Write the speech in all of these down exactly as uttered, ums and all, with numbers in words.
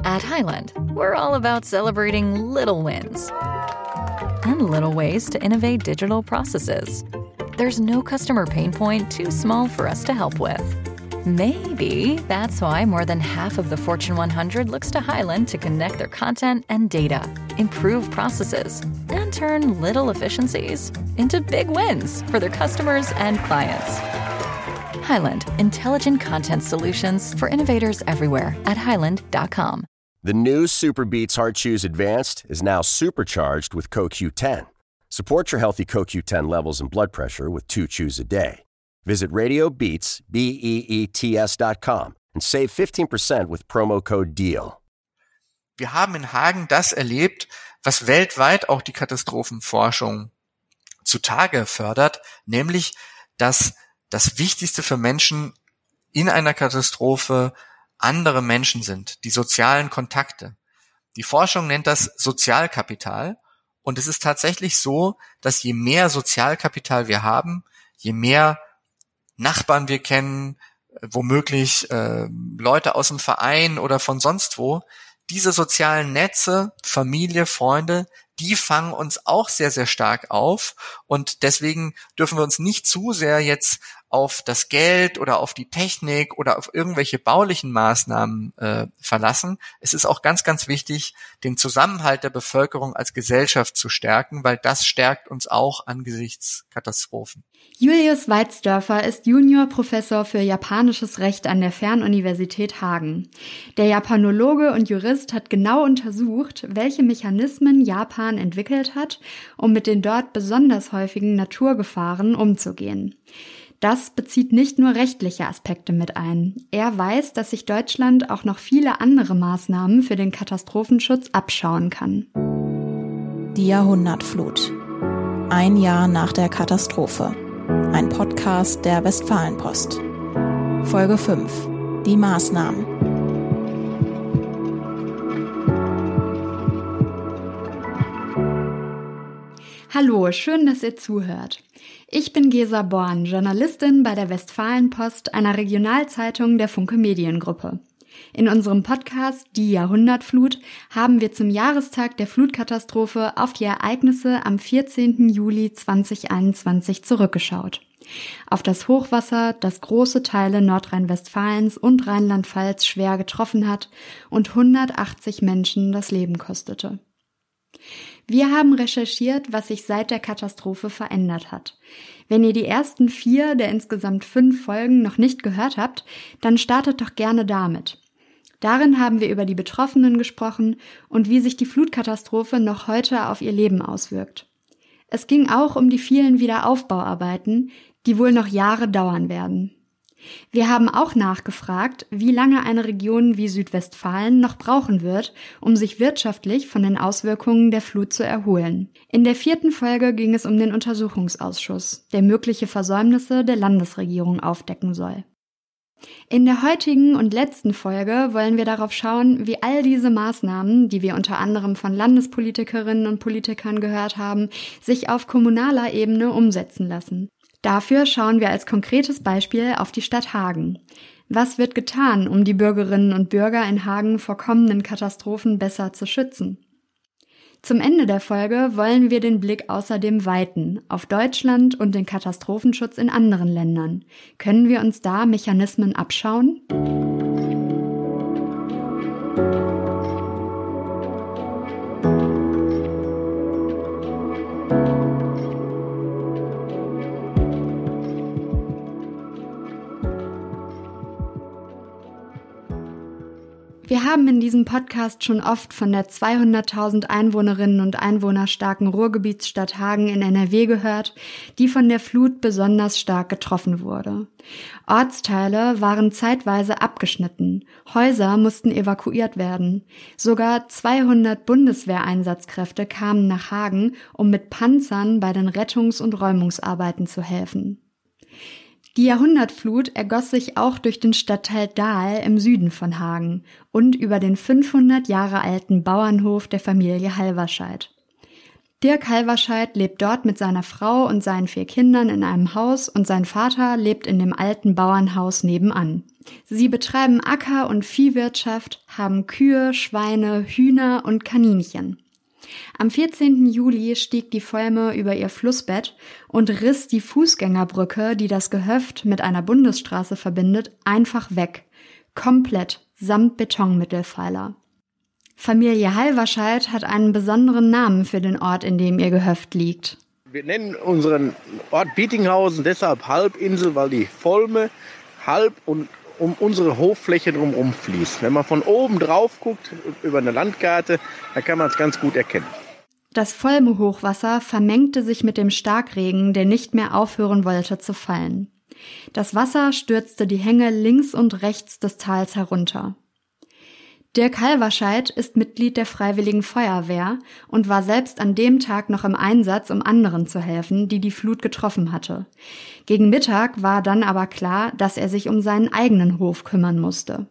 At Highland, we're all about celebrating little wins and little ways to innovate digital processes. There's no customer pain point too small for us to help with. Maybe that's why more than half of the Fortune one hundred looks to Highland to connect their content and data, improve processes, and turn little efficiencies into big wins for their customers and clients. Highland, intelligent content solutions for innovators everywhere at highland dot com. The new Super Beats Heart Chews Advanced is now supercharged with C O Q ten. Support your healthy C O Q ten levels and blood pressure with two chews a day. Visit RadioBeats, B E E T S dot com and save fifteen percent with promo code DEAL. Wir haben in Hagen das erlebt, was weltweit auch die Katastrophenforschung zutage fördert, nämlich, dass das Wichtigste für Menschen in einer Katastrophe andere Menschen sind, die sozialen Kontakte. Die Forschung nennt das Sozialkapital und es ist tatsächlich so, dass je mehr Sozialkapital wir haben, je mehr Nachbarn wir kennen, womöglich äh, Leute aus dem Verein oder von sonst wo, diese sozialen Netze, Familie, Freunde, die fangen uns auch sehr, sehr stark auf und deswegen dürfen wir uns nicht zu sehr jetzt auf das Geld oder auf die Technik oder auf irgendwelche baulichen Maßnahmen äh, verlassen. Es ist auch ganz, ganz wichtig, den Zusammenhalt der Bevölkerung als Gesellschaft zu stärken, weil das stärkt uns auch angesichts Katastrophen. Julius Weizdörfer ist Juniorprofessor für japanisches Recht an der Fernuniversität Hagen. Der Japanologe und Jurist hat genau untersucht, welche Mechanismen Japan entwickelt hat, um mit den dort besonders häufigen Naturgefahren umzugehen. Das bezieht nicht nur rechtliche Aspekte mit ein. Er weiß, dass sich Deutschland auch noch viele andere Maßnahmen für den Katastrophenschutz abschauen kann. Die Jahrhundertflut. Ein Jahr nach der Katastrophe. Ein Podcast der Westfalenpost. Folge fünf. Die Maßnahmen. Hallo, schön, dass ihr zuhört. Ich bin Gesa Born, Journalistin bei der Westfalenpost, einer Regionalzeitung der Funke Mediengruppe. In unserem Podcast Die Jahrhundertflut haben wir zum Jahrestag der Flutkatastrophe auf die Ereignisse am vierzehnten Juli zweitausendeinundzwanzig zurückgeschaut. Auf das Hochwasser, das große Teile Nordrhein-Westfalens und Rheinland-Pfalz schwer getroffen hat und hundertachtzig Menschen das Leben kostete. Wir haben recherchiert, was sich seit der Katastrophe verändert hat. Wenn ihr die ersten vier der insgesamt fünf Folgen noch nicht gehört habt, dann startet doch gerne damit. Darin haben wir über die Betroffenen gesprochen und wie sich die Flutkatastrophe noch heute auf ihr Leben auswirkt. Es ging auch um die vielen Wiederaufbauarbeiten, die wohl noch Jahre dauern werden. Wir haben auch nachgefragt, wie lange eine Region wie Südwestfalen noch brauchen wird, um sich wirtschaftlich von den Auswirkungen der Flut zu erholen. In der vierten Folge ging es um den Untersuchungsausschuss, der mögliche Versäumnisse der Landesregierung aufdecken soll. In der heutigen und letzten Folge wollen wir darauf schauen, wie all diese Maßnahmen, die wir unter anderem von Landespolitikerinnen und Politikern gehört haben, sich auf kommunaler Ebene umsetzen lassen. Dafür schauen wir als konkretes Beispiel auf die Stadt Hagen. Was wird getan, um die Bürgerinnen und Bürger in Hagen vor kommenden Katastrophen besser zu schützen? Zum Ende der Folge wollen wir den Blick außerdem weiten, auf Deutschland und den Katastrophenschutz in anderen Ländern. Können wir uns da Mechanismen abschauen? Wir haben in diesem Podcast schon oft von der zweihunderttausend Einwohnerinnen und Einwohner starken Ruhrgebietsstadt Hagen in N R W gehört, die von der Flut besonders stark getroffen wurde. Ortsteile waren zeitweise abgeschnitten, Häuser mussten evakuiert werden. Sogar zweihundert Bundeswehreinsatzkräfte kamen nach Hagen, um mit Panzern bei den Rettungs- und Räumungsarbeiten zu helfen. Die Jahrhundertflut ergoss sich auch durch den Stadtteil Dahl im Süden von Hagen und über den fünfhundert Jahre alten Bauernhof der Familie Halverscheid. Dirk Halverscheid lebt dort mit seiner Frau und seinen vier Kindern in einem Haus und sein Vater lebt in dem alten Bauernhaus nebenan. Sie betreiben Acker- und Viehwirtschaft, haben Kühe, Schweine, Hühner und Kaninchen. Am vierzehnten Juli stieg die Volme über ihr Flussbett und riss die Fußgängerbrücke, die das Gehöft mit einer Bundesstraße verbindet, einfach weg. Komplett, samt Betonmittelpfeiler. Familie Halverscheid hat einen besonderen Namen für den Ort, in dem ihr Gehöft liegt. Wir nennen unseren Ort Bietinghausen deshalb Halbinsel, weil die Volme halb und um unsere Hoffläche drumherum fließt. Wenn man von oben drauf guckt, über eine Landkarte, dann kann man es ganz gut erkennen. Das Volme-Hochwasser vermengte sich mit dem Starkregen, der nicht mehr aufhören wollte zu fallen. Das Wasser stürzte die Hänge links und rechts des Tals herunter. Dirk Halverscheid ist Mitglied der Freiwilligen Feuerwehr und war selbst an dem Tag noch im Einsatz, um anderen zu helfen, die die Flut getroffen hatte. Gegen Mittag war dann aber klar, dass er sich um seinen eigenen Hof kümmern musste.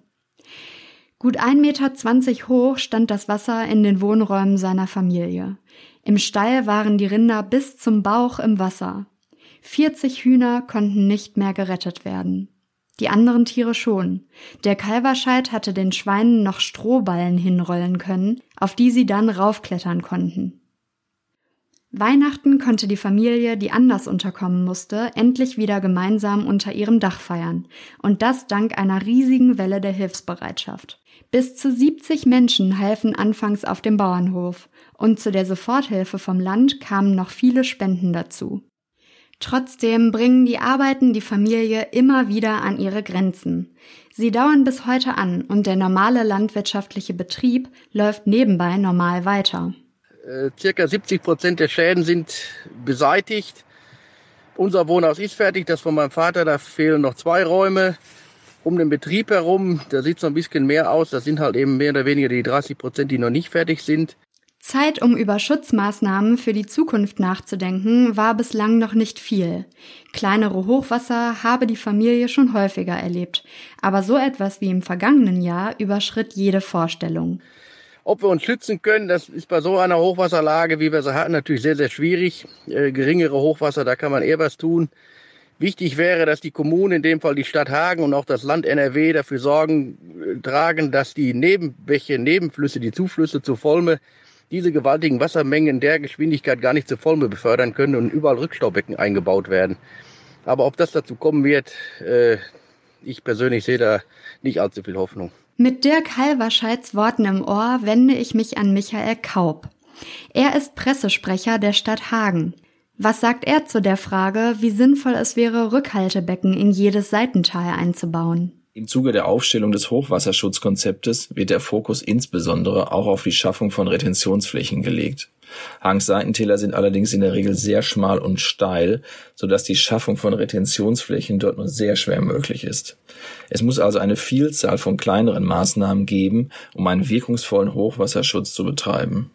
Gut ein Meter zwanzig hoch stand das Wasser in den Wohnräumen seiner Familie. Im Stall waren die Rinder bis zum Bauch im Wasser. vierzig Hühner konnten nicht mehr gerettet werden. Die anderen Tiere schon. Der Halverscheid hatte den Schweinen noch Strohballen hinrollen können, auf die sie dann raufklettern konnten. Weihnachten konnte die Familie, die anders unterkommen musste, endlich wieder gemeinsam unter ihrem Dach feiern. Und das dank einer riesigen Welle der Hilfsbereitschaft. Bis zu siebzig Menschen halfen anfangs auf dem Bauernhof. Und zu der Soforthilfe vom Land kamen noch viele Spenden dazu. Trotzdem bringen die Arbeiten die Familie immer wieder an ihre Grenzen. Sie dauern bis heute an und der normale landwirtschaftliche Betrieb läuft nebenbei normal weiter. Äh, circa siebzig Prozent der Schäden sind beseitigt. Unser Wohnhaus ist fertig, das von meinem Vater, da fehlen noch zwei Räume. Um den Betrieb herum, da sieht es noch ein bisschen mehr aus. Das sind halt eben mehr oder weniger die dreißig Prozent, die noch nicht fertig sind. Zeit, um über Schutzmaßnahmen für die Zukunft nachzudenken, war bislang noch nicht viel. Kleinere Hochwasser habe die Familie schon häufiger erlebt, aber so etwas wie im vergangenen Jahr überschritt jede Vorstellung. Ob wir uns schützen können, das ist bei so einer Hochwasserlage, wie wir sie hatten, natürlich sehr, sehr schwierig. Äh, geringere Hochwasser, da kann man eher was tun. Wichtig wäre, dass die Kommunen, in dem Fall die Stadt Hagen und auch das Land N R W, dafür Sorgen äh, tragen, dass die Nebenbäche, Nebenflüsse, die Zuflüsse zur Volme diese gewaltigen Wassermengen in der Geschwindigkeit gar nicht zur Volme befördern können und überall Rückstaubecken eingebaut werden. Aber ob das dazu kommen wird, äh, ich persönlich sehe da nicht allzu viel Hoffnung. Mit Dirk Halverscheids Worten im Ohr wende ich mich an Michael Kaup. Er ist Pressesprecher der Stadt Hagen. Was sagt er zu der Frage, wie sinnvoll es wäre, Rückhaltebecken in jedes Seitental einzubauen? Im Zuge der Aufstellung des Hochwasserschutzkonzeptes wird der Fokus insbesondere auch auf die Schaffung von Retentionsflächen gelegt. Hagens Seitentäler sind allerdings in der Regel sehr schmal und steil, sodass die Schaffung von Retentionsflächen dort nur sehr schwer möglich ist. Es muss also eine Vielzahl von kleineren Maßnahmen geben, um einen wirkungsvollen Hochwasserschutz zu betreiben.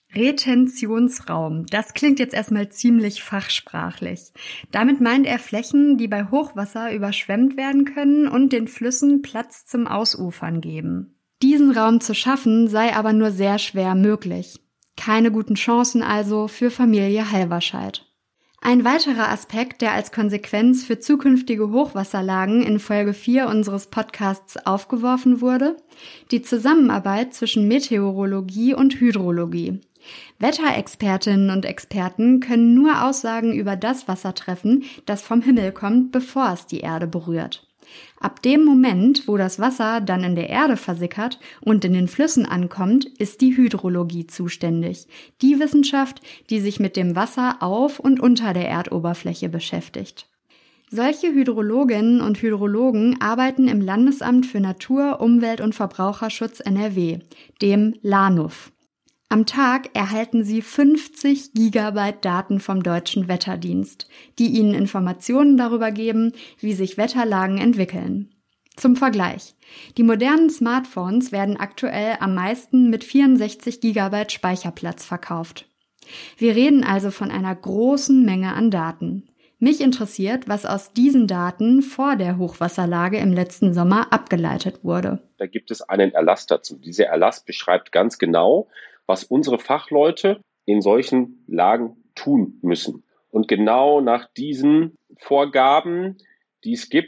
Retentionsraum. Das klingt jetzt erstmal ziemlich fachsprachlich. Damit meint er Flächen, die bei Hochwasser überschwemmt werden können und den Flüssen Platz zum Ausufern geben. Diesen Raum zu schaffen sei aber nur sehr schwer möglich. Keine guten Chancen also für Familie Halverscheid. Ein weiterer Aspekt, der als Konsequenz für zukünftige Hochwasserlagen in Folge vier unseres Podcasts aufgeworfen wurde, die Zusammenarbeit zwischen Meteorologie und Hydrologie. Wetterexpertinnen und Experten können nur Aussagen über das Wasser treffen, das vom Himmel kommt, bevor es die Erde berührt. Ab dem Moment, wo das Wasser dann in der Erde versickert und in den Flüssen ankommt, ist die Hydrologie zuständig. Die Wissenschaft, die sich mit dem Wasser auf und unter der Erdoberfläche beschäftigt. Solche Hydrologinnen und Hydrologen arbeiten im Landesamt für Natur, Umwelt und Verbraucherschutz N R W, dem LANUV. Am Tag erhalten sie fünfzig Gigabyte Daten vom Deutschen Wetterdienst, die ihnen Informationen darüber geben, wie sich Wetterlagen entwickeln. Zum Vergleich: Die modernen Smartphones werden aktuell am meisten mit vierundsechzig Gigabyte Speicherplatz verkauft. Wir reden also von einer großen Menge an Daten. Mich interessiert, was aus diesen Daten vor der Hochwasserlage im letzten Sommer abgeleitet wurde. Da gibt es einen Erlass dazu. Dieser Erlass beschreibt ganz genau, was unsere Fachleute in solchen Lagen tun müssen. Und genau nach diesen Vorgaben, die es gibt,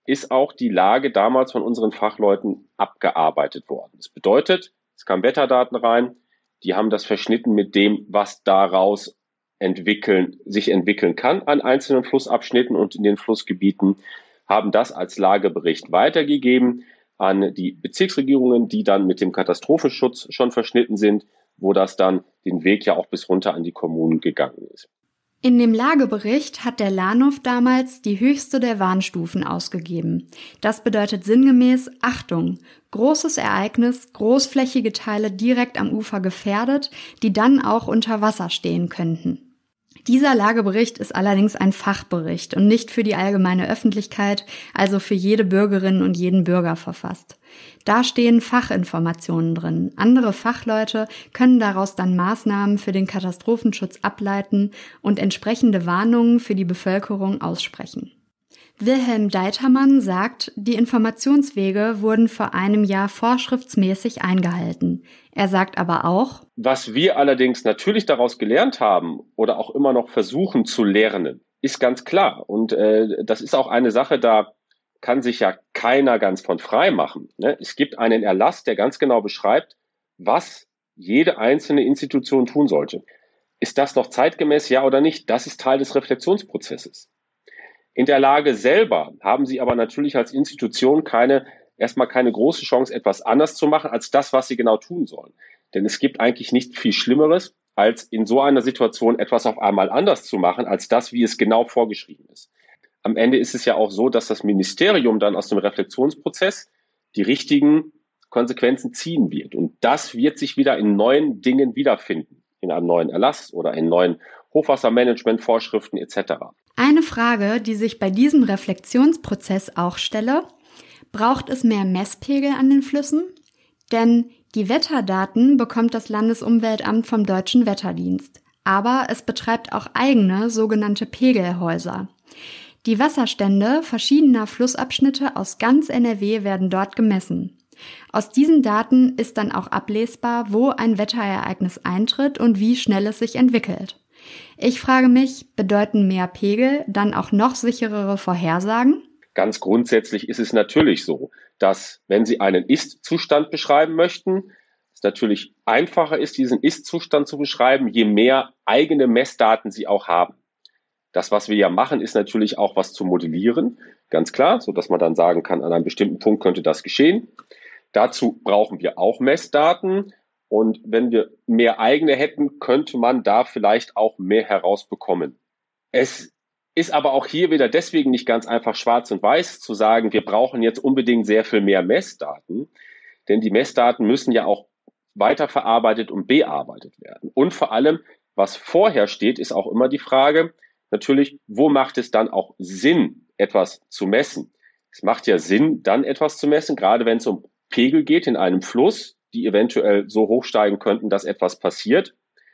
ist auch die Lage damals von unseren Fachleuten abgearbeitet worden. Das bedeutet, es kamen Wetterdaten rein, die haben das verschnitten mit dem, was daraus entwickeln, sich entwickeln kann an einzelnen Flussabschnitten und in den Flussgebieten, haben das als Lagebericht weitergegeben an die Bezirksregierungen, die dann mit dem Katastrophenschutz schon verschnitten sind, wo das dann den Weg ja auch bis runter an die Kommunen gegangen ist. In dem Lagebericht hat der Lahnhof damals die höchste der Warnstufen ausgegeben. Das bedeutet sinngemäß Achtung, großes Ereignis, großflächige Teile direkt am Ufer gefährdet, die dann auch unter Wasser stehen könnten. Dieser Lagebericht ist allerdings ein Fachbericht und nicht für die allgemeine Öffentlichkeit, also für jede Bürgerin und jeden Bürger verfasst. Da stehen Fachinformationen drin. Andere Fachleute können daraus dann Maßnahmen für den Katastrophenschutz ableiten und entsprechende Warnungen für die Bevölkerung aussprechen. Wilhelm Deitermann sagt, die Informationswege wurden vor einem Jahr vorschriftsmäßig eingehalten. Er sagt aber auch, was wir allerdings natürlich daraus gelernt haben oder auch immer noch versuchen zu lernen, ist ganz klar. Und äh, das ist auch eine Sache, da kann sich ja keiner ganz von frei machen. Ne? Es gibt einen Erlass, der ganz genau beschreibt, was jede einzelne Institution tun sollte. Ist das noch zeitgemäß, ja oder nicht? Das ist Teil des Reflexionsprozesses. In der Lage selber haben Sie aber natürlich als Institution keine, erstmal keine große Chance, etwas anders zu machen, als das, was Sie genau tun sollen. Denn es gibt eigentlich nicht viel Schlimmeres, als in so einer Situation etwas auf einmal anders zu machen, als das, wie es genau vorgeschrieben ist. Am Ende ist es ja auch so, dass das Ministerium dann aus dem Reflexionsprozess die richtigen Konsequenzen ziehen wird. Und das wird sich wieder in neuen Dingen wiederfinden, in einem neuen Erlass oder in neuen Hochwassermanagement-Vorschriften et cetera. Eine Frage, die sich bei diesem Reflexionsprozess auch stelle: Braucht es mehr Messpegel an den Flüssen? Denn die Wetterdaten bekommt das Landesumweltamt vom Deutschen Wetterdienst. Aber es betreibt auch eigene sogenannte Pegelhäuser. Die Wasserstände verschiedener Flussabschnitte aus ganz N R W werden dort gemessen. Aus diesen Daten ist dann auch ablesbar, wo ein Wetterereignis eintritt und wie schnell es sich entwickelt. Ich frage mich, bedeuten mehr Pegel dann auch noch sicherere Vorhersagen? Ganz grundsätzlich ist es natürlich so, dass wenn Sie einen Ist-Zustand beschreiben möchten, es natürlich einfacher ist, diesen Ist-Zustand zu beschreiben, je mehr eigene Messdaten Sie auch haben. Das, was wir ja machen, ist natürlich auch was zu modellieren, ganz klar, so dass man dann sagen kann, an einem bestimmten Punkt könnte das geschehen. Dazu brauchen wir auch Messdaten. Und wenn wir mehr eigene hätten, könnte man da vielleicht auch mehr herausbekommen. Es ist aber auch hier wieder deswegen nicht ganz einfach schwarz und weiß zu sagen, wir brauchen jetzt unbedingt sehr viel mehr Messdaten, denn die Messdaten müssen ja auch weiterverarbeitet und bearbeitet werden. Und vor allem, was vorher steht, ist auch immer die Frage, natürlich, wo macht es dann auch Sinn, etwas zu messen? Es macht ja Sinn, dann etwas zu messen, gerade wenn es um Pegel geht in einem Fluss, die eventuell so hoch steigen könnten, dass etwas passiert,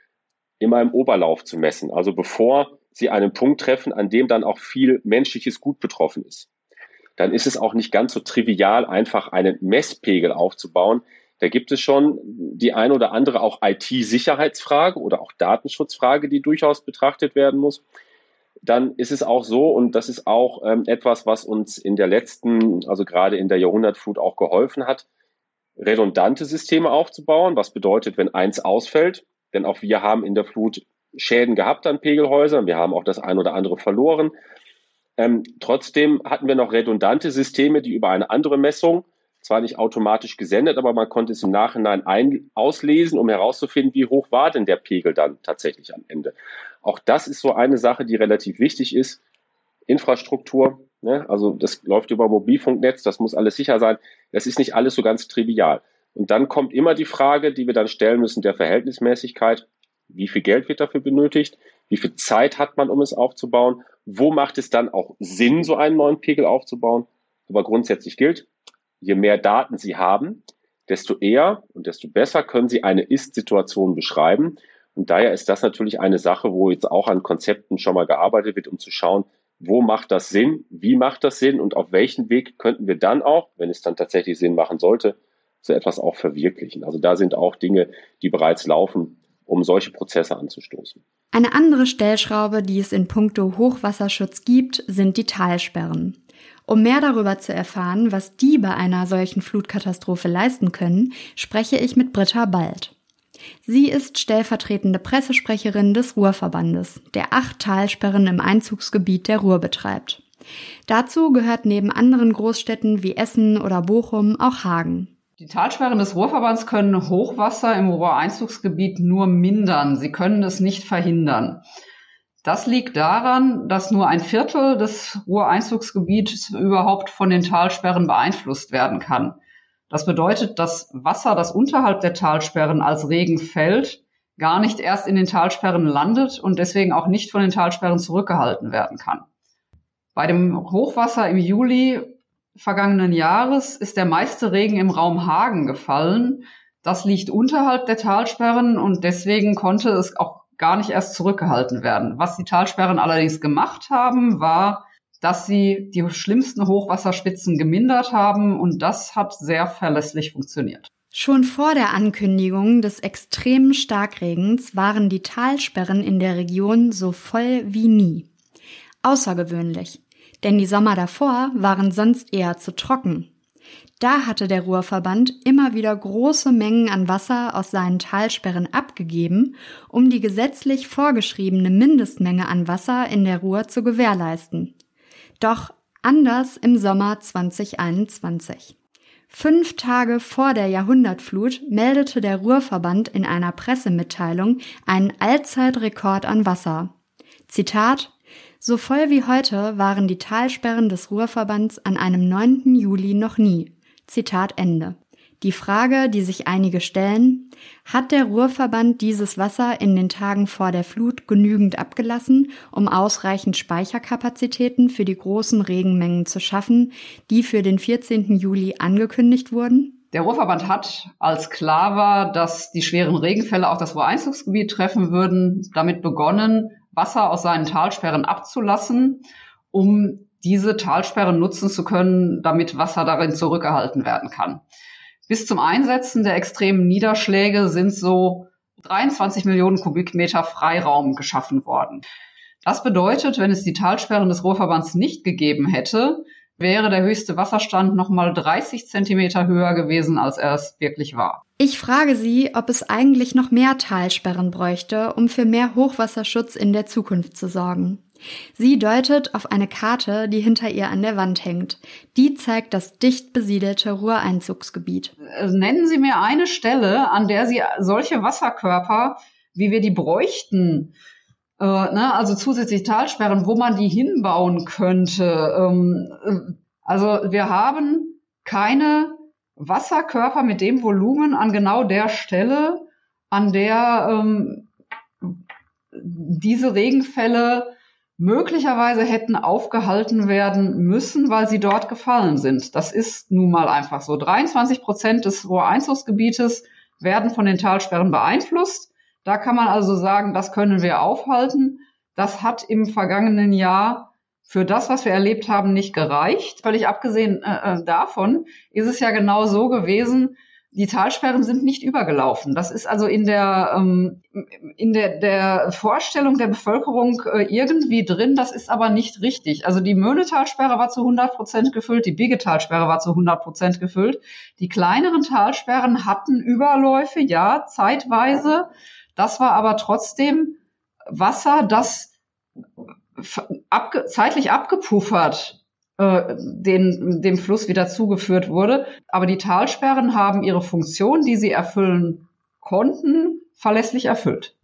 immer im Oberlauf zu messen. Also bevor Sie einen Punkt treffen, an dem dann auch viel menschliches Gut betroffen ist. Dann ist es auch nicht ganz so trivial, einfach einen Messpegel aufzubauen. Da gibt es schon die ein oder andere auch I T-Sicherheitsfrage oder auch Datenschutzfrage, die durchaus betrachtet werden muss. Dann ist es auch so, und das ist auch ähm, etwas, was uns in der letzten, also gerade in der Jahrhundertflut auch geholfen hat, redundante Systeme aufzubauen. Was bedeutet, wenn eins ausfällt? Denn auch wir haben in der Flut Schäden gehabt an Pegelhäusern. Wir haben auch das ein oder andere verloren. Ähm, trotzdem hatten wir noch redundante Systeme, die über eine andere Messung, zwar nicht automatisch gesendet, aber man konnte es im Nachhinein ein- auslesen, um herauszufinden, wie hoch war denn der Pegel dann tatsächlich am Ende. Auch das ist so eine Sache, die relativ wichtig ist. Infrastruktur, ne? Also das läuft über Mobilfunknetz, das muss alles sicher sein. Das ist nicht alles so ganz trivial. Und dann kommt immer die Frage, die wir dann stellen müssen, der Verhältnismäßigkeit. Wie viel Geld wird dafür benötigt? Wie viel Zeit hat man, um es aufzubauen? Wo macht es dann auch Sinn, so einen neuen Pegel aufzubauen? Aber grundsätzlich gilt, je mehr Daten Sie haben, desto eher und desto besser können Sie eine Ist-Situation beschreiben. Und daher ist das natürlich eine Sache, wo jetzt auch an Konzepten schon mal gearbeitet wird, um zu schauen, wo macht das Sinn, wie macht das Sinn und auf welchen Weg könnten wir dann auch, wenn es dann tatsächlich Sinn machen sollte, so etwas auch verwirklichen. Also da sind auch Dinge, die bereits laufen, um solche Prozesse anzustoßen. Eine andere Stellschraube, die es in puncto Hochwasserschutz gibt, sind die Talsperren. Um mehr darüber zu erfahren, was die bei einer solchen Flutkatastrophe leisten können, spreche ich mit Britta Bald. Sie ist stellvertretende Pressesprecherin des Ruhrverbandes, der acht Talsperren im Einzugsgebiet der Ruhr betreibt. Dazu gehört neben anderen Großstädten wie Essen oder Bochum auch Hagen. Die Talsperren des Ruhrverbands können Hochwasser im Ruhreinzugsgebiet nur mindern. Sie können es nicht verhindern. Das liegt daran, dass nur ein Viertel des Ruhreinzugsgebiets überhaupt von den Talsperren beeinflusst werden kann. Das bedeutet, dass Wasser, das unterhalb der Talsperren als Regen fällt, gar nicht erst in den Talsperren landet und deswegen auch nicht von den Talsperren zurückgehalten werden kann. Bei dem Hochwasser im Juli vergangenen Jahres ist der meiste Regen im Raum Hagen gefallen. Das liegt unterhalb der Talsperren und deswegen konnte es auch gar nicht erst zurückgehalten werden. Was die Talsperren allerdings gemacht haben, war, dass sie die schlimmsten Hochwasserspitzen gemindert haben und das hat sehr verlässlich funktioniert. Schon vor der Ankündigung des extremen Starkregens waren die Talsperren in der Region so voll wie nie. Außergewöhnlich, denn die Sommer davor waren sonst eher zu trocken. Da hatte der Ruhrverband immer wieder große Mengen an Wasser aus seinen Talsperren abgegeben, um die gesetzlich vorgeschriebene Mindestmenge an Wasser in der Ruhr zu gewährleisten. Doch anders im Sommer zwanzig einundzwanzig. Fünf Tage vor der Jahrhundertflut meldete der Ruhrverband in einer Pressemitteilung einen Allzeitrekord an Wasser. Zitat: So voll wie heute waren die Talsperren des Ruhrverbands an einem neunten Juli noch nie. Zitat Ende. Die Frage, die sich einige stellen: Hat der Ruhrverband dieses Wasser in den Tagen vor der Flut genügend abgelassen, um ausreichend Speicherkapazitäten für die großen Regenmengen zu schaffen, die für den vierzehnten Juli angekündigt wurden? Der Ruhrverband hat, als klar war, dass die schweren Regenfälle auch das Ruhreinzugsgebiet treffen würden, damit begonnen, Wasser aus seinen Talsperren abzulassen, um diese Talsperren nutzen zu können, damit Wasser darin zurückgehalten werden kann. Bis zum Einsetzen der extremen Niederschläge sind so dreiundzwanzig Millionen Kubikmeter Freiraum geschaffen worden. Das bedeutet, wenn es die Talsperren des Ruhrverbands nicht gegeben hätte, wäre der höchste Wasserstand nochmal dreißig Zentimeter höher gewesen, als er es wirklich war. Ich frage Sie, ob es eigentlich noch mehr Talsperren bräuchte, um für mehr Hochwasserschutz in der Zukunft zu sorgen. Sie deutet auf eine Karte, die hinter ihr an der Wand hängt. Die zeigt das dicht besiedelte Ruhreinzugsgebiet. Nennen Sie mir eine Stelle, an der Sie solche Wasserkörper, wie wir die bräuchten, äh, ne, also zusätzlich Talsperren, wo man die hinbauen könnte. Ähm, also wir haben keine Wasserkörper mit dem Volumen an genau der Stelle, an der ähm, diese Regenfälle möglicherweise hätten aufgehalten werden müssen, weil sie dort gefallen sind. Das ist nun mal einfach so. dreiundzwanzig Prozent des Ruhreinzugsgebietes werden von den Talsperren beeinflusst. Da kann man also sagen, das können wir aufhalten. Das hat im vergangenen Jahr für das, was wir erlebt haben, nicht gereicht. Völlig abgesehen äh, davon ist es ja genau so gewesen, die Talsperren sind nicht übergelaufen. Das ist also in der ähm, in der, der Vorstellung der Bevölkerung äh, irgendwie drin. Das ist aber nicht richtig. Also die Möhnetalsperre war zu hundert Prozent gefüllt, die Biggetalsperre war zu hundert Prozent gefüllt. Die kleineren Talsperren hatten Überläufe, ja, zeitweise. Das war aber trotzdem Wasser, das abge- zeitlich abgepuffert Den, dem Fluss wieder zugeführt wurde. Aber die Talsperren haben ihre Funktion, die sie erfüllen konnten, verlässlich erfüllt.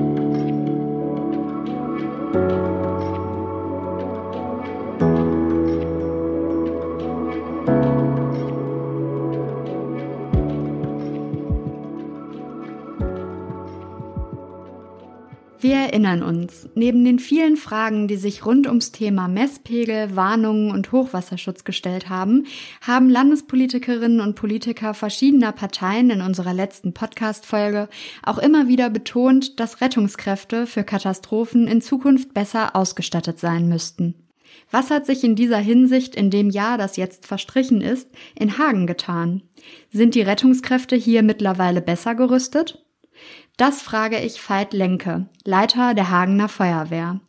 Wir erinnern uns, neben den vielen Fragen, die sich rund ums Thema Messpegel, Warnungen und Hochwasserschutz gestellt haben, haben Landespolitikerinnen und Politiker verschiedener Parteien in unserer letzten Podcast-Folge auch immer wieder betont, dass Rettungskräfte für Katastrophen in Zukunft besser ausgestattet sein müssten. Was hat sich in dieser Hinsicht in dem Jahr, das jetzt verstrichen ist, in Hagen getan? Sind die Rettungskräfte hier mittlerweile besser gerüstet? Das frage ich Veit Lenke, Leiter der Hagener Feuerwehr.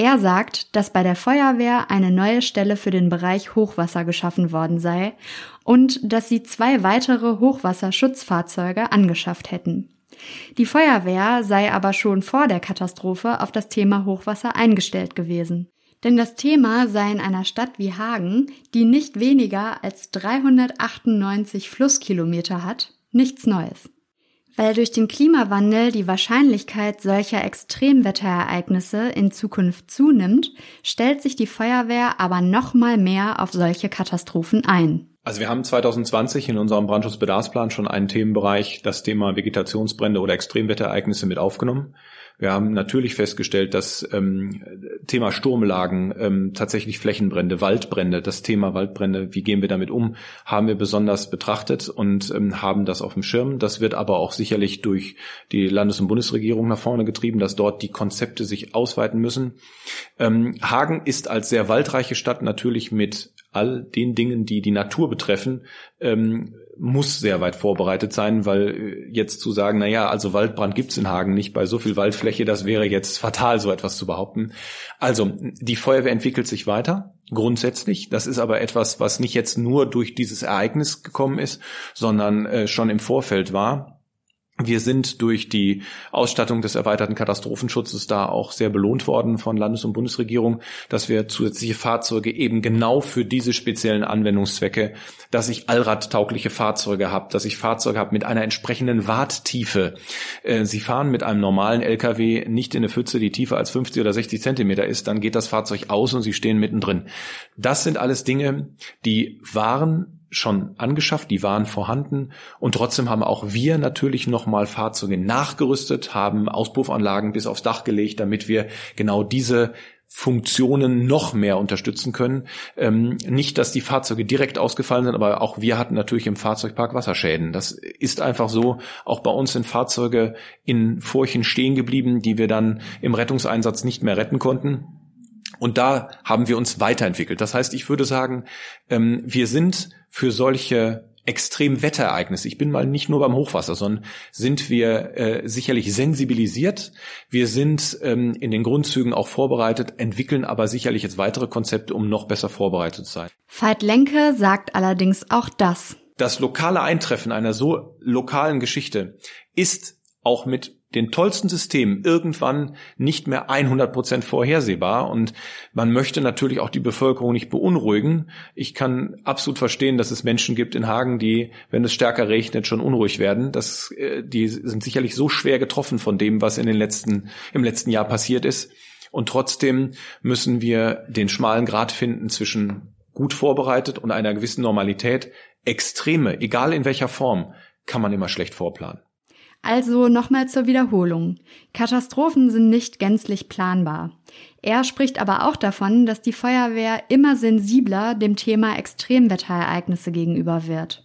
Er sagt, dass bei der Feuerwehr eine neue Stelle für den Bereich Hochwasser geschaffen worden sei und dass sie zwei weitere Hochwasserschutzfahrzeuge angeschafft hätten. Die Feuerwehr sei aber schon vor der Katastrophe auf das Thema Hochwasser eingestellt gewesen. Denn das Thema sei in einer Stadt wie Hagen, die nicht weniger als dreihundertachtundneunzig Flusskilometer hat, nichts Neues. Weil durch den Klimawandel die Wahrscheinlichkeit solcher Extremwetterereignisse in Zukunft zunimmt, stellt sich die Feuerwehr aber noch mal mehr auf solche Katastrophen ein. Also wir haben zwanzig zwanzig in unserem Brandschutzbedarfsplan schon einen Themenbereich, das Thema Vegetationsbrände oder Extremwetterereignisse mit aufgenommen. Wir haben natürlich festgestellt, dass ähm, Thema Sturmlagen, ähm, tatsächlich Flächenbrände, Waldbrände, das Thema Waldbrände, wie gehen wir damit um, haben wir besonders betrachtet und ähm, haben das auf dem Schirm. Das wird aber auch sicherlich durch die Landes- und Bundesregierung nach vorne getrieben, dass dort die Konzepte sich ausweiten müssen. Ähm, Hagen ist als sehr waldreiche Stadt natürlich mit all den Dingen, die die Natur betreffen, ähm, muss sehr weit vorbereitet sein, weil jetzt zu sagen, na ja, also Waldbrand gibt's in Hagen nicht bei so viel Waldfläche, das wäre jetzt fatal, so etwas zu behaupten. Also die Feuerwehr entwickelt sich weiter, grundsätzlich. Das ist aber etwas, was nicht jetzt nur durch dieses Ereignis gekommen ist, sondern äh, schon im Vorfeld war. Wir sind durch die Ausstattung des erweiterten Katastrophenschutzes da auch sehr belohnt worden von Landes- und Bundesregierung, dass wir zusätzliche Fahrzeuge eben genau für diese speziellen Anwendungszwecke, dass ich allradtaugliche Fahrzeuge habe, dass ich Fahrzeuge habe mit einer entsprechenden Warttiefe. Sie fahren mit einem normalen L K W nicht in eine Pfütze, die tiefer als fünfzig oder sechzig Zentimeter ist, dann geht das Fahrzeug aus und Sie stehen mittendrin. Das sind alles Dinge, die waren schon angeschafft, die waren vorhanden und trotzdem haben auch wir natürlich nochmal Fahrzeuge nachgerüstet, haben Auspuffanlagen bis aufs Dach gelegt, damit wir genau diese Funktionen noch mehr unterstützen können. Ähm, nicht, dass die Fahrzeuge direkt ausgefallen sind, aber auch wir hatten natürlich im Fahrzeugpark Wasserschäden. Das ist einfach so. Auch bei uns sind Fahrzeuge in Furchen stehen geblieben, die wir dann im Rettungseinsatz nicht mehr retten konnten. Und da haben wir uns weiterentwickelt. Das heißt, ich würde sagen, ähm, wir sind für solche Extremwetterereignisse, ich bin mal nicht nur beim Hochwasser, sondern sind wir äh, sicherlich sensibilisiert. Wir sind ähm, in den Grundzügen auch vorbereitet, entwickeln aber sicherlich jetzt weitere Konzepte, um noch besser vorbereitet zu sein. Veit Lenke sagt allerdings auch das. Das lokale Eintreffen einer so lokalen Geschichte ist auch mit den tollsten Systemen irgendwann nicht mehr hundert Prozent vorhersehbar und man möchte natürlich auch die Bevölkerung nicht beunruhigen. Ich kann absolut verstehen, dass es Menschen gibt in Hagen, die, wenn es stärker regnet, schon unruhig werden. Das, die sind sicherlich so schwer getroffen von dem, was in den letzten, im letzten Jahr passiert ist. Und trotzdem müssen wir den schmalen Grat finden zwischen gut vorbereitet und einer gewissen Normalität. Extreme, egal in welcher Form, kann man immer schlecht vorplanen. Also nochmal zur Wiederholung. Katastrophen sind nicht gänzlich planbar. Er spricht aber auch davon, dass die Feuerwehr immer sensibler dem Thema Extremwetterereignisse gegenüber wird.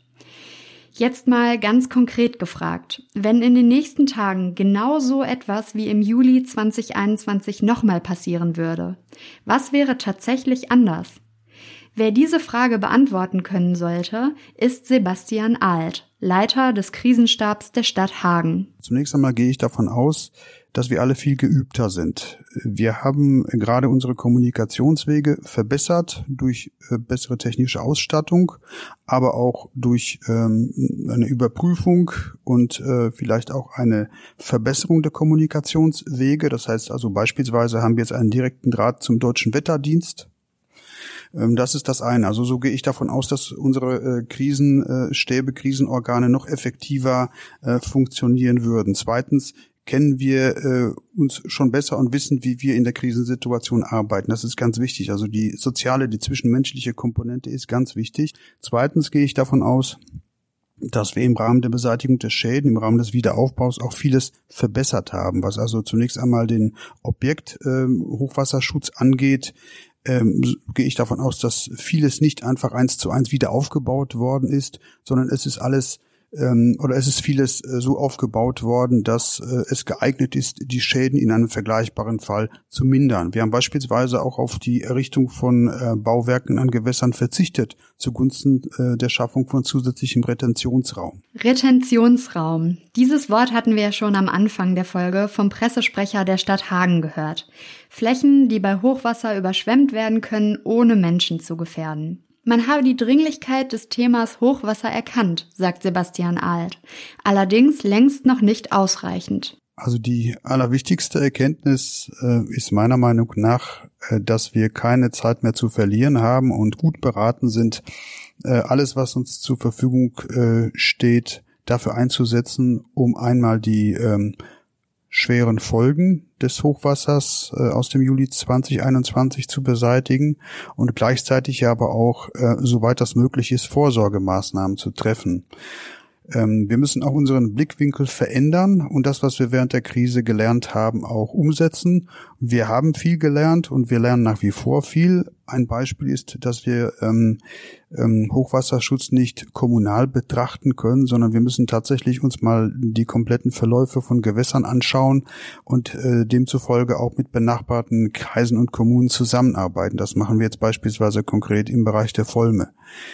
Jetzt mal ganz konkret gefragt. Wenn in den nächsten Tagen genau so etwas wie im Juli zwanzig einundzwanzig nochmal passieren würde, was wäre tatsächlich anders? Wer diese Frage beantworten können sollte, ist Sebastian Alt, Leiter des Krisenstabs der Stadt Hagen. Zunächst einmal gehe ich davon aus, dass wir alle viel geübter sind. Wir haben gerade unsere Kommunikationswege verbessert durch äh, bessere technische Ausstattung, aber auch durch ähm, eine Überprüfung und äh, vielleicht auch eine Verbesserung der Kommunikationswege. Das heißt also beispielsweise haben wir jetzt einen direkten Draht zum Deutschen Wetterdienst. Das ist das eine. Also so gehe ich davon aus, dass unsere äh, Krisenstäbe, Krisenorgane noch effektiver äh, funktionieren würden. Zweitens kennen wir äh, uns schon besser und wissen, wie wir in der Krisensituation arbeiten. Das ist ganz wichtig. Also die soziale, die zwischenmenschliche Komponente ist ganz wichtig. Zweitens gehe ich davon aus, dass wir im Rahmen der Beseitigung der Schäden, im Rahmen des Wiederaufbaus auch vieles verbessert haben, was also zunächst einmal den Objekt äh, Hochwasserschutz angeht. Ähm, gehe ich davon aus, dass vieles nicht einfach eins zu eins wieder aufgebaut worden ist, sondern es ist alles ähm, oder es ist vieles äh, so aufgebaut worden, dass äh, es geeignet ist, die Schäden in einem vergleichbaren Fall zu mindern. Wir haben beispielsweise auch auf die Errichtung von äh, Bauwerken an Gewässern verzichtet, zugunsten äh, der Schaffung von zusätzlichem Retentionsraum. Retentionsraum. Dieses Wort hatten wir ja schon am Anfang der Folge vom Pressesprecher der Stadt Hagen gehört. Flächen, die bei Hochwasser überschwemmt werden können, ohne Menschen zu gefährden. Man habe die Dringlichkeit des Themas Hochwasser erkannt, sagt Sebastian Alt. Allerdings längst noch nicht ausreichend. Also die allerwichtigste Erkenntnis äh, ist meiner Meinung nach, äh, dass wir keine Zeit mehr zu verlieren haben und gut beraten sind, äh, alles, was uns zur Verfügung äh, steht, dafür einzusetzen, um einmal die ähm, schweren Folgen des Hochwassers äh, aus dem Juli zwanzig einundzwanzig zu beseitigen und gleichzeitig aber auch, äh, soweit das möglich ist, Vorsorgemaßnahmen zu treffen. Ähm, wir müssen auch unseren Blickwinkel verändern und das, was wir während der Krise gelernt haben, auch umsetzen. Wir haben viel gelernt und wir lernen nach wie vor viel. Ein Beispiel ist, dass wir ähm, ähm, Hochwasserschutz nicht kommunal betrachten können, sondern wir müssen tatsächlich uns mal die kompletten Verläufe von Gewässern anschauen und äh, demzufolge auch mit benachbarten Kreisen und Kommunen zusammenarbeiten. Das machen wir jetzt beispielsweise konkret im Bereich der Volme.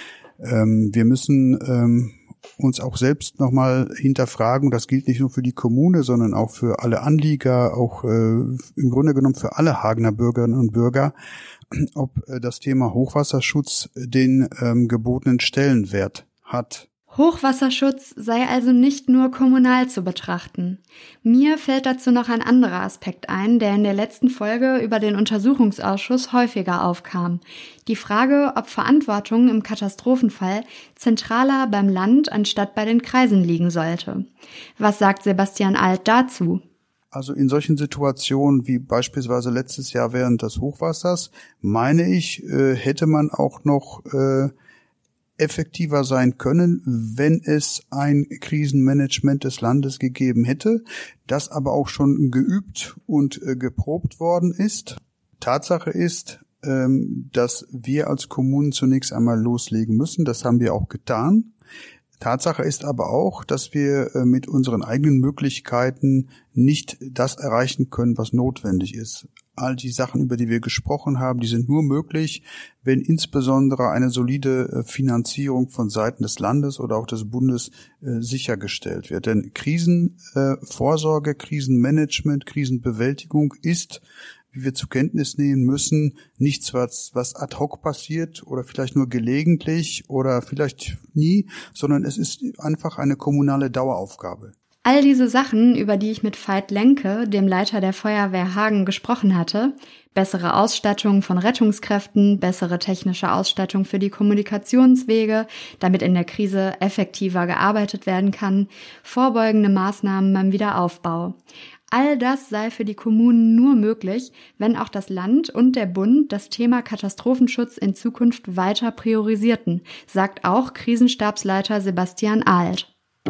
Ähm, wir müssen ähm, uns auch selbst nochmal hinterfragen, das gilt nicht nur für die Kommune, sondern auch für alle Anlieger, auch äh, im Grunde genommen für alle Hagener Bürgerinnen und Bürger, ob äh, das Thema Hochwasserschutz den ähm, gebotenen Stellenwert hat. Hochwasserschutz sei also nicht nur kommunal zu betrachten. Mir fällt dazu noch ein anderer Aspekt ein, der in der letzten Folge über den Untersuchungsausschuss häufiger aufkam. Die Frage, ob Verantwortung im Katastrophenfall zentraler beim Land anstatt bei den Kreisen liegen sollte. Was sagt Sebastian Alt dazu? Also in solchen Situationen wie beispielsweise letztes Jahr während des Hochwassers, meine ich, äh, hätte man auch noch äh, effektiver sein können, wenn es ein Krisenmanagement des Landes gegeben hätte, das aber auch schon geübt und äh, geprobt worden ist. Tatsache ist, ähm, dass wir als Kommunen zunächst einmal loslegen müssen. Das haben wir auch getan. Tatsache ist aber auch, dass wir äh, mit unseren eigenen Möglichkeiten nicht das erreichen können, was notwendig ist. All die Sachen, über die wir gesprochen haben, die sind nur möglich, wenn insbesondere eine solide Finanzierung von Seiten des Landes oder auch des Bundes äh, sichergestellt wird. Denn Krisenvorsorge, äh, Krisenmanagement, Krisenbewältigung ist, wie wir zur Kenntnis nehmen müssen, nichts, was, was ad hoc passiert oder vielleicht nur gelegentlich oder vielleicht nie, sondern es ist einfach eine kommunale Daueraufgabe. All diese Sachen, über die ich mit Veit Lenke, dem Leiter der Feuerwehr Hagen, gesprochen hatte, bessere Ausstattung von Rettungskräften, bessere technische Ausstattung für die Kommunikationswege, damit in der Krise effektiver gearbeitet werden kann, vorbeugende Maßnahmen beim Wiederaufbau. All das sei für die Kommunen nur möglich, wenn auch das Land und der Bund das Thema Katastrophenschutz in Zukunft weiter priorisierten, sagt auch Krisenstabsleiter Sebastian Alt.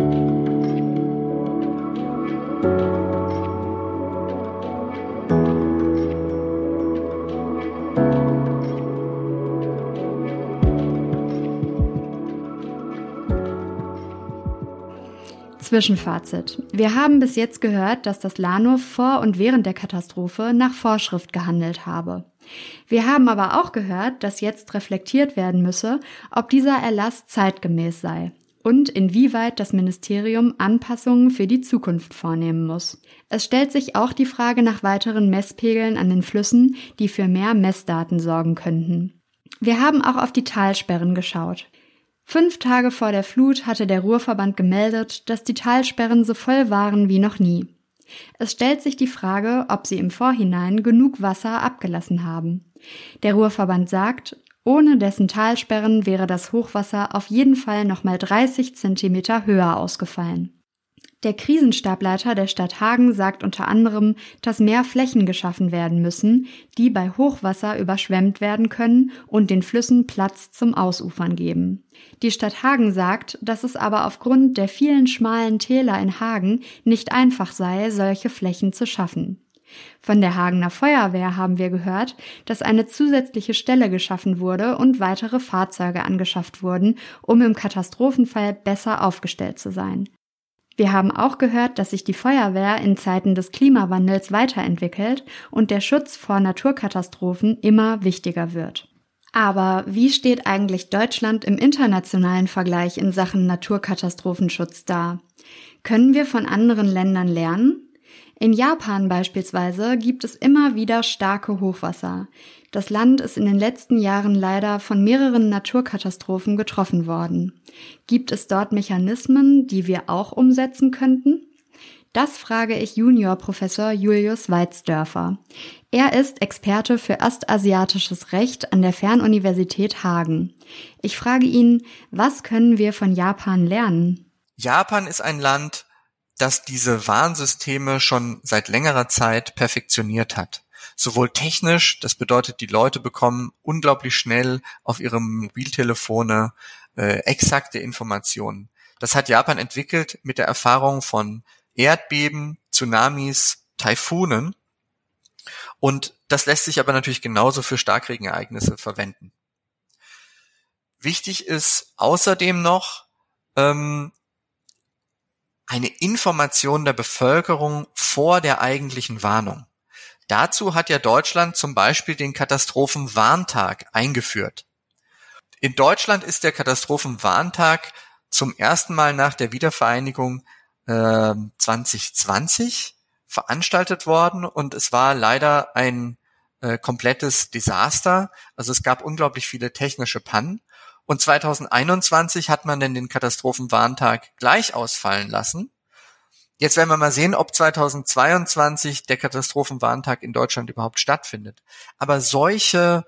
Zwischenfazit. Wir haben bis jetzt gehört, dass das LANUF vor und während der Katastrophe nach Vorschrift gehandelt habe. Wir haben aber auch gehört, dass jetzt reflektiert werden müsse, ob dieser Erlass zeitgemäß sei und inwieweit das Ministerium Anpassungen für die Zukunft vornehmen muss. Es stellt sich auch die Frage nach weiteren Messpegeln an den Flüssen, die für mehr Messdaten sorgen könnten. Wir haben auch auf die Talsperren geschaut. Fünf Tage vor der Flut hatte der Ruhrverband gemeldet, dass die Talsperren so voll waren wie noch nie. Es stellt sich die Frage, ob sie im Vorhinein genug Wasser abgelassen haben. Der Ruhrverband sagt, ohne dessen Talsperren wäre das Hochwasser auf jeden Fall nochmal dreißig Zentimeter höher ausgefallen. Der Krisenstableiter der Stadt Hagen sagt unter anderem, dass mehr Flächen geschaffen werden müssen, die bei Hochwasser überschwemmt werden können und den Flüssen Platz zum Ausufern geben. Die Stadt Hagen sagt, dass es aber aufgrund der vielen schmalen Täler in Hagen nicht einfach sei, solche Flächen zu schaffen. Von der Hagener Feuerwehr haben wir gehört, dass eine zusätzliche Stelle geschaffen wurde und weitere Fahrzeuge angeschafft wurden, um im Katastrophenfall besser aufgestellt zu sein. Wir haben auch gehört, dass sich die Feuerwehr in Zeiten des Klimawandels weiterentwickelt und der Schutz vor Naturkatastrophen immer wichtiger wird. Aber wie steht eigentlich Deutschland im internationalen Vergleich in Sachen Naturkatastrophenschutz da? Können wir von anderen Ländern lernen? In Japan beispielsweise gibt es immer wieder starke Hochwasser. Das Land ist in den letzten Jahren leider von mehreren Naturkatastrophen getroffen worden. Gibt es dort Mechanismen, die wir auch umsetzen könnten? Das frage ich Juniorprofessor Julius Weizdörfer. Er ist Experte für ostasiatisches Recht an der Fernuniversität Hagen. Ich frage ihn, was können wir von Japan lernen? Japan ist ein Land, das diese Warnsysteme schon seit längerer Zeit perfektioniert hat. Sowohl technisch, das bedeutet, die Leute bekommen unglaublich schnell auf ihre Mobiltelefone äh, exakte Informationen. Das hat Japan entwickelt mit der Erfahrung von Erdbeben, Tsunamis, Taifunen. Und das lässt sich aber natürlich genauso für Starkregenereignisse verwenden. Wichtig ist außerdem noch ähm, eine Information der Bevölkerung vor der eigentlichen Warnung. Dazu hat ja Deutschland zum Beispiel den Katastrophenwarntag eingeführt. In Deutschland ist der Katastrophenwarntag zum ersten Mal nach der Wiedervereinigung äh, zwanzig zwanzig veranstaltet worden und es war leider ein äh, komplettes Desaster. Also es gab unglaublich viele technische Pannen. Und zwanzig einundzwanzig hat man dann den Katastrophenwarntag gleich ausfallen lassen. Jetzt werden wir mal sehen, ob zwanzig zweiundzwanzig der Katastrophenwarntag in Deutschland überhaupt stattfindet. Aber solche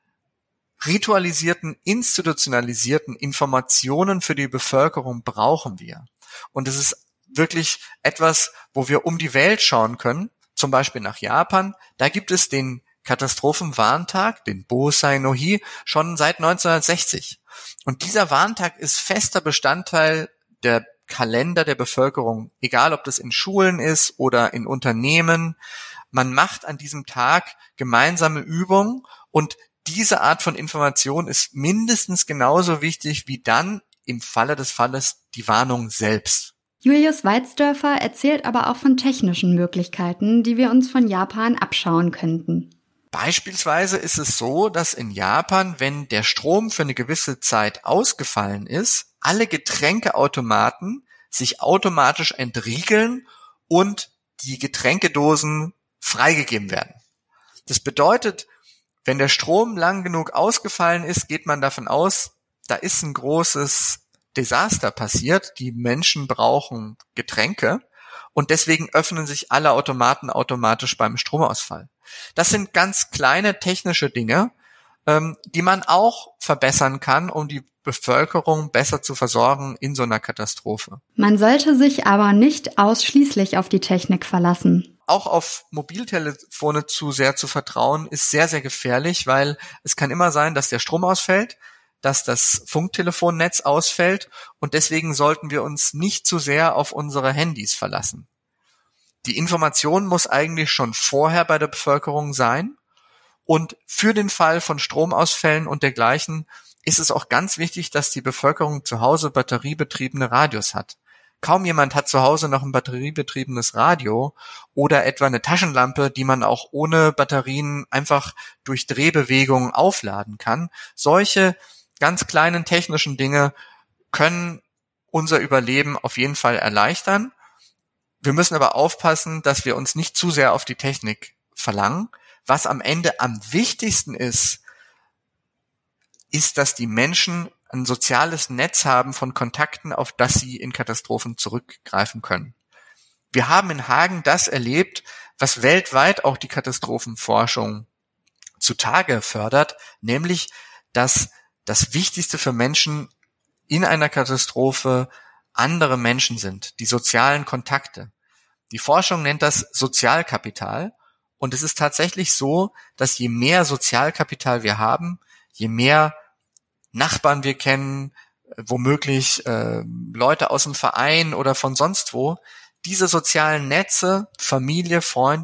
ritualisierten, institutionalisierten Informationen für die Bevölkerung brauchen wir. Und es ist wirklich etwas, wo wir um die Welt schauen können, zum Beispiel nach Japan. Da gibt es den Katastrophenwarntag, den Bōsai no Hi, schon seit neunzehnhundertsechzig. Und dieser Warntag ist fester Bestandteil der Kalender der Bevölkerung, egal ob das in Schulen ist oder in Unternehmen. Man macht an diesem Tag gemeinsame Übungen und diese Art von Information ist mindestens genauso wichtig wie dann im Falle des Falles die Warnung selbst. Julius Weizdörfer erzählt aber auch von technischen Möglichkeiten, die wir uns von Japan abschauen könnten. Beispielsweise ist es so, dass in Japan, wenn der Strom für eine gewisse Zeit ausgefallen ist, alle Getränkeautomaten sich automatisch entriegeln und die Getränkedosen freigegeben werden. Das bedeutet, wenn der Strom lang genug ausgefallen ist, geht man davon aus, da ist ein großes Desaster passiert, die Menschen brauchen Getränke und deswegen öffnen sich alle Automaten automatisch beim Stromausfall. Das sind ganz kleine technische Dinge, ähm, die man auch verbessern kann, um die Bevölkerung besser zu versorgen in so einer Katastrophe. Man sollte sich aber nicht ausschließlich auf die Technik verlassen. Auch auf Mobiltelefone zu sehr zu vertrauen, ist sehr, sehr gefährlich, weil es kann immer sein, dass der Strom ausfällt, dass das Funktelefonnetz ausfällt und deswegen sollten wir uns nicht zu sehr auf unsere Handys verlassen. Die Information muss eigentlich schon vorher bei der Bevölkerung sein und für den Fall von Stromausfällen und dergleichen ist es auch ganz wichtig, dass die Bevölkerung zu Hause batteriebetriebene Radios hat. Kaum jemand hat zu Hause noch ein batteriebetriebenes Radio oder etwa eine Taschenlampe, die man auch ohne Batterien einfach durch Drehbewegungen aufladen kann. Solche ganz kleinen technischen Dinge können unser Überleben auf jeden Fall erleichtern. Wir müssen aber aufpassen, dass wir uns nicht zu sehr auf die Technik verlangen. Was am Ende am wichtigsten ist, ist, dass die Menschen ein soziales Netz haben von Kontakten, auf das sie in Katastrophen zurückgreifen können. Wir haben in Hagen das erlebt, was weltweit auch die Katastrophenforschung zutage fördert, nämlich, dass das Wichtigste für Menschen in einer Katastrophe andere Menschen sind, die sozialen Kontakte. Die Forschung nennt das Sozialkapital und es ist tatsächlich so, dass je mehr Sozialkapital wir haben, je mehr Nachbarn wir kennen, womöglich äh, Leute aus dem Verein oder von sonst wo, diese sozialen Netze, Familie, Freunde,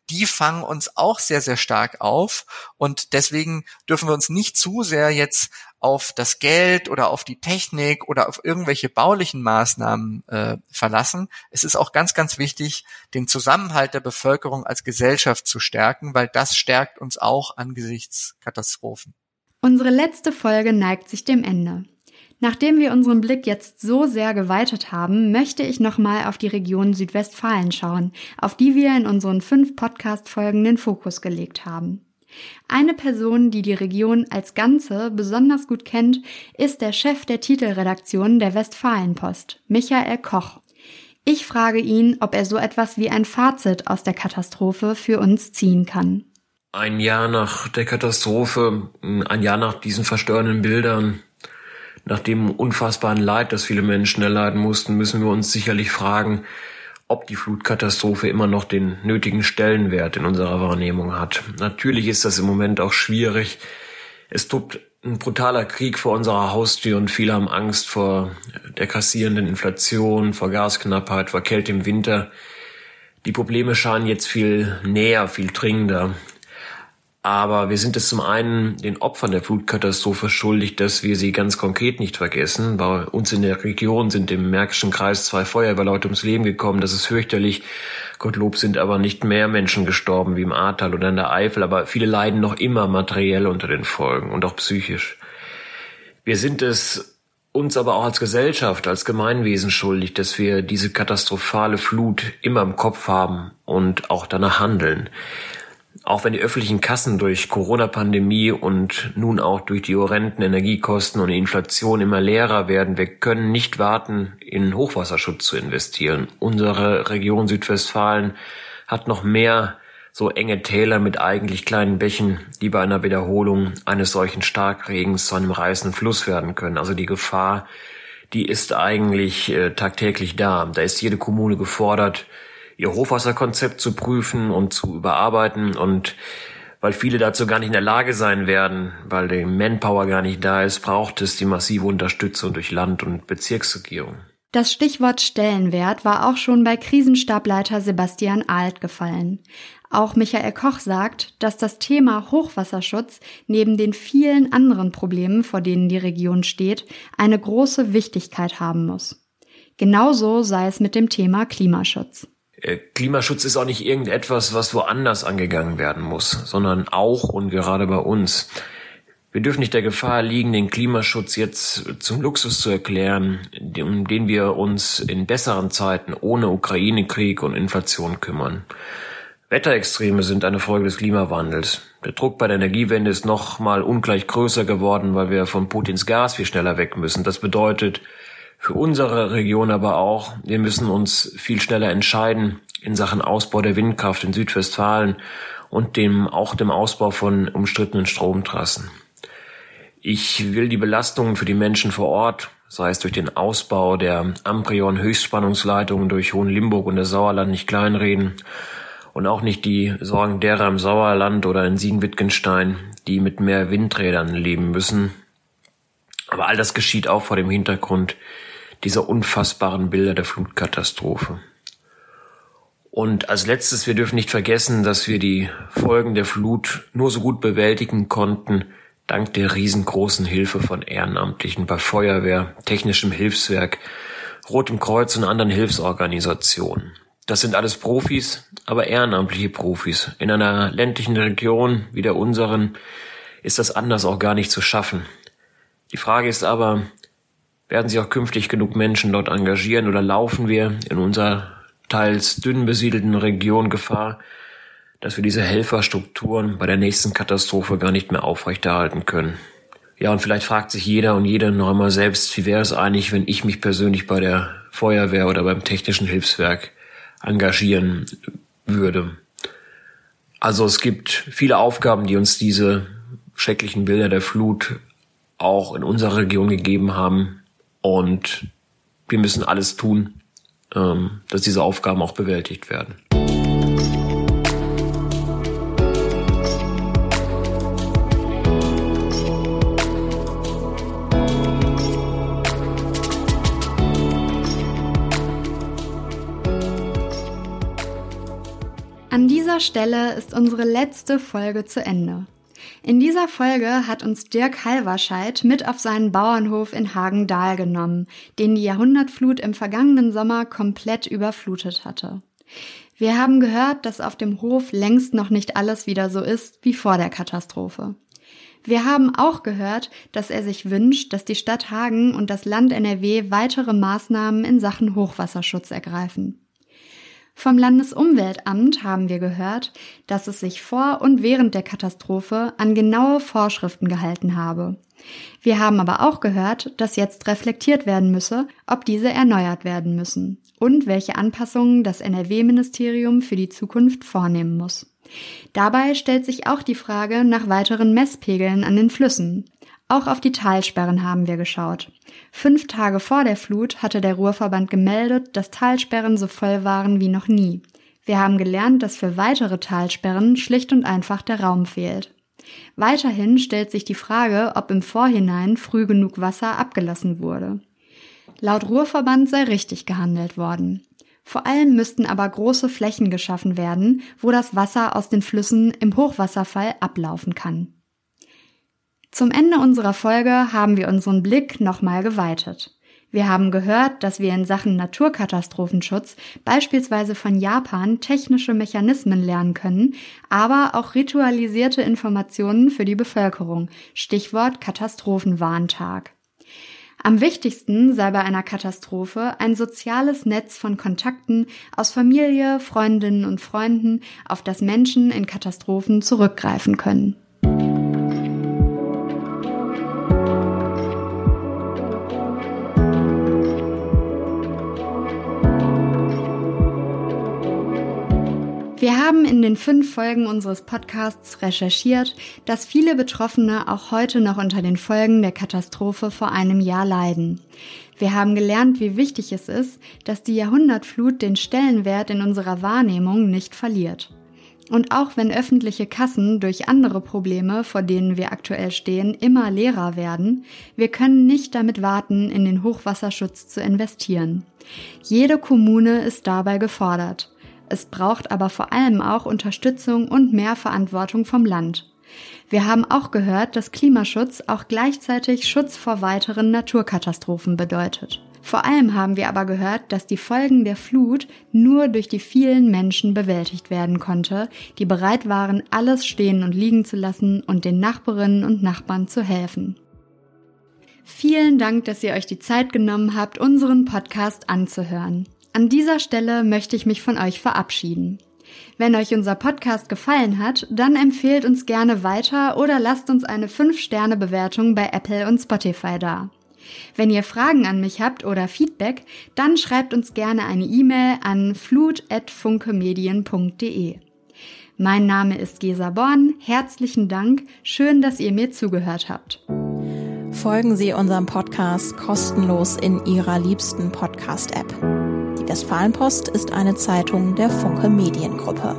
die fangen uns auch sehr, sehr stark auf. Und deswegen dürfen wir uns nicht zu sehr jetzt auf das Geld oder auf die Technik oder auf irgendwelche baulichen Maßnahmen äh, verlassen. Es ist auch ganz, ganz wichtig, den Zusammenhalt der Bevölkerung als Gesellschaft zu stärken, weil das stärkt uns auch angesichts Katastrophen. Unsere letzte Folge neigt sich dem Ende. Nachdem wir unseren Blick jetzt so sehr geweitet haben, möchte ich nochmal auf die Region Südwestfalen schauen, auf die wir in unseren fünf Podcast-Folgen den Fokus gelegt haben. Eine Person, die die Region als Ganze besonders gut kennt, ist der Chef der Titelredaktion der Westfalenpost, Michael Koch. Ich frage ihn, ob er so etwas wie ein Fazit aus der Katastrophe für uns ziehen kann. Ein Jahr nach der Katastrophe, ein Jahr nach diesen verstörenden Bildern, nach dem unfassbaren Leid, das viele Menschen erleiden mussten, müssen wir uns sicherlich fragen, ob die Flutkatastrophe immer noch den nötigen Stellenwert in unserer Wahrnehmung hat. Natürlich ist das im Moment auch schwierig. Es tobt ein brutaler Krieg vor unserer Haustür und viele haben Angst vor der grassierenden Inflation, vor Gasknappheit, vor Kälte im Winter. Die Probleme scheinen jetzt viel näher, viel dringender. Aber wir sind es zum einen den Opfern der Flutkatastrophe schuldig, dass wir sie ganz konkret nicht vergessen. Bei uns in der Region sind im Märkischen Kreis zwei Feuerwehrleute ums Leben gekommen. Das ist fürchterlich. Gottlob sind aber nicht mehr Menschen gestorben wie im Ahrtal oder in der Eifel. Aber viele leiden noch immer materiell unter den Folgen und auch psychisch. Wir sind es uns aber auch als Gesellschaft, als Gemeinwesen schuldig, dass wir diese katastrophale Flut immer im Kopf haben und auch danach handeln. Auch wenn die öffentlichen Kassen durch Corona-Pandemie und nun auch durch die horrenden Energiekosten und die Inflation immer leerer werden, wir können nicht warten, in Hochwasserschutz zu investieren. Unsere Region Südwestfalen hat noch mehr so enge Täler mit eigentlich kleinen Bächen, die bei einer Wiederholung eines solchen Starkregens zu einem reißenden Fluss werden können. Also die Gefahr, die ist eigentlich äh, tagtäglich da. Da ist jede Kommune gefordert, ihr Hochwasserkonzept zu prüfen und zu überarbeiten. Und weil viele dazu gar nicht in der Lage sein werden, weil die Manpower gar nicht da ist, braucht es die massive Unterstützung durch Land- und Bezirksregierung. Das Stichwort Stellenwert war auch schon bei Krisenstableiter Sebastian Ahlt gefallen. Auch Michael Koch sagt, dass das Thema Hochwasserschutz neben den vielen anderen Problemen, vor denen die Region steht, eine große Wichtigkeit haben muss. Genauso sei es mit dem Thema Klimaschutz. Klimaschutz ist auch nicht irgendetwas, was woanders angegangen werden muss, sondern auch und gerade bei uns. Wir dürfen nicht der Gefahr erliegen, den Klimaschutz jetzt zum Luxus zu erklären, um den wir uns in besseren Zeiten ohne Ukraine-Krieg und Inflation kümmern. Wetterextreme sind eine Folge des Klimawandels. Der Druck bei der Energiewende ist noch mal ungleich größer geworden, weil wir von Putins Gas viel schneller weg müssen. Das bedeutet für unsere Region aber auch, wir müssen uns viel schneller entscheiden in Sachen Ausbau der Windkraft in Südwestfalen und dem auch dem Ausbau von umstrittenen Stromtrassen. Ich will die Belastungen für die Menschen vor Ort, sei es durch den Ausbau der Amprion-Höchstspannungsleitungen durch Hohenlimburg und das Sauerland, nicht kleinreden und auch nicht die Sorgen derer im Sauerland oder in Siegen-Wittgenstein, die mit mehr Windrädern leben müssen. Aber all das geschieht auch vor dem Hintergrund dieser unfassbaren Bilder der Flutkatastrophe. Und als letztes, wir dürfen nicht vergessen, dass wir die Folgen der Flut nur so gut bewältigen konnten, dank der riesengroßen Hilfe von Ehrenamtlichen bei Feuerwehr, Technischem Hilfswerk, Rotem Kreuz und anderen Hilfsorganisationen. Das sind alles Profis, aber ehrenamtliche Profis. In einer ländlichen Region wie der unseren ist das anders auch gar nicht zu schaffen. Die Frage ist aber, werden sich auch künftig genug Menschen dort engagieren oder laufen wir in unserer teils dünn besiedelten Region Gefahr, dass wir diese Helferstrukturen bei der nächsten Katastrophe gar nicht mehr aufrechterhalten können? Ja, und vielleicht fragt sich jeder und jede noch einmal selbst, wie wäre es eigentlich, wenn ich mich persönlich bei der Feuerwehr oder beim Technischen Hilfswerk engagieren würde. Also es gibt viele Aufgaben, die uns diese schrecklichen Bilder der Flut auch in unserer Region gegeben haben. Und wir müssen alles tun, dass diese Aufgaben auch bewältigt werden. An dieser Stelle ist unsere letzte Folge zu Ende. In dieser Folge hat uns Dirk Halverscheid mit auf seinen Bauernhof in Hagendahl genommen, den die Jahrhundertflut im vergangenen Sommer komplett überflutet hatte. Wir haben gehört, dass auf dem Hof längst noch nicht alles wieder so ist wie vor der Katastrophe. Wir haben auch gehört, dass er sich wünscht, dass die Stadt Hagen und das Land N R W weitere Maßnahmen in Sachen Hochwasserschutz ergreifen. Vom Landesumweltamt haben wir gehört, dass es sich vor und während der Katastrophe an genaue Vorschriften gehalten habe. Wir haben aber auch gehört, dass jetzt reflektiert werden müsse, ob diese erneuert werden müssen und welche Anpassungen das N R W-Ministerium für die Zukunft vornehmen muss. Dabei stellt sich auch die Frage nach weiteren Messpegeln an den Flüssen. Auch auf die Talsperren haben wir geschaut. Fünf Tage vor der Flut hatte der Ruhrverband gemeldet, dass Talsperren so voll waren wie noch nie. Wir haben gelernt, dass für weitere Talsperren schlicht und einfach der Raum fehlt. Weiterhin stellt sich die Frage, ob im Vorhinein früh genug Wasser abgelassen wurde. Laut Ruhrverband sei richtig gehandelt worden. Vor allem müssten aber große Flächen geschaffen werden, wo das Wasser aus den Flüssen im Hochwasserfall ablaufen kann. Zum Ende unserer Folge haben wir unseren Blick nochmal geweitet. Wir haben gehört, dass wir in Sachen Naturkatastrophenschutz beispielsweise von Japan technische Mechanismen lernen können, aber auch ritualisierte Informationen für die Bevölkerung, Stichwort Katastrophenwarntag. Am wichtigsten sei bei einer Katastrophe ein soziales Netz von Kontakten aus Familie, Freundinnen und Freunden, auf das Menschen in Katastrophen zurückgreifen können. Wir haben in den fünf Folgen unseres Podcasts recherchiert, dass viele Betroffene auch heute noch unter den Folgen der Katastrophe vor einem Jahr leiden. Wir haben gelernt, wie wichtig es ist, dass die Jahrhundertflut den Stellenwert in unserer Wahrnehmung nicht verliert. Und auch wenn öffentliche Kassen durch andere Probleme, vor denen wir aktuell stehen, immer leerer werden, wir können nicht damit warten, in den Hochwasserschutz zu investieren. Jede Kommune ist dabei gefordert. Es braucht aber vor allem auch Unterstützung und mehr Verantwortung vom Land. Wir haben auch gehört, dass Klimaschutz auch gleichzeitig Schutz vor weiteren Naturkatastrophen bedeutet. Vor allem haben wir aber gehört, dass die Folgen der Flut nur durch die vielen Menschen bewältigt werden konnte, die bereit waren, alles stehen und liegen zu lassen und den Nachbarinnen und Nachbarn zu helfen. Vielen Dank, dass ihr euch die Zeit genommen habt, unseren Podcast anzuhören. An dieser Stelle möchte ich mich von euch verabschieden. Wenn euch unser Podcast gefallen hat, dann empfehlt uns gerne weiter oder lasst uns eine fünf Sterne Bewertung bei Apple und Spotify da. Wenn ihr Fragen an mich habt oder Feedback, dann schreibt uns gerne eine E-Mail an flut at funkemedien punkt de. Mein Name ist Gesa Born, herzlichen Dank, schön, dass ihr mir zugehört habt. Folgen Sie unserem Podcast kostenlos in Ihrer liebsten Podcast-App. Die Westfalenpost ist eine Zeitung der Funke Mediengruppe.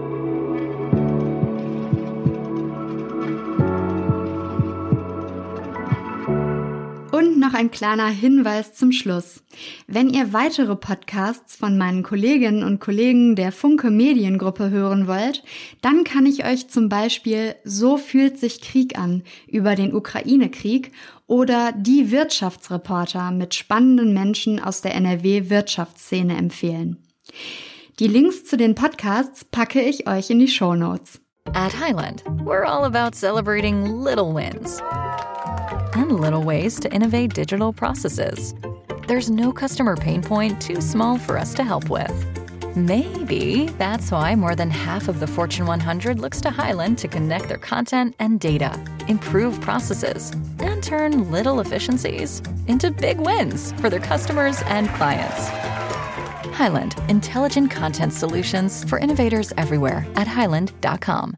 Und noch ein kleiner Hinweis zum Schluss. Wenn ihr weitere Podcasts von meinen Kolleginnen und Kollegen der Funke Mediengruppe hören wollt, dann kann ich euch zum Beispiel So fühlt sich Krieg an über den Ukraine-Krieg oder Die Wirtschaftsreporter mit spannenden Menschen aus der N R W-Wirtschaftsszene empfehlen. Die Links zu den Podcasts packe ich euch in die Shownotes. At Highland, we're all about celebrating little wins and little ways to innovate digital processes. There's no customer pain point too small for us to help with. Maybe that's why more than half of the Fortune one hundred looks to Highland to connect their content and data, improve processes, and turn little efficiencies into big wins for their customers and clients. Highland, intelligent content solutions for innovators everywhere at highland dot com.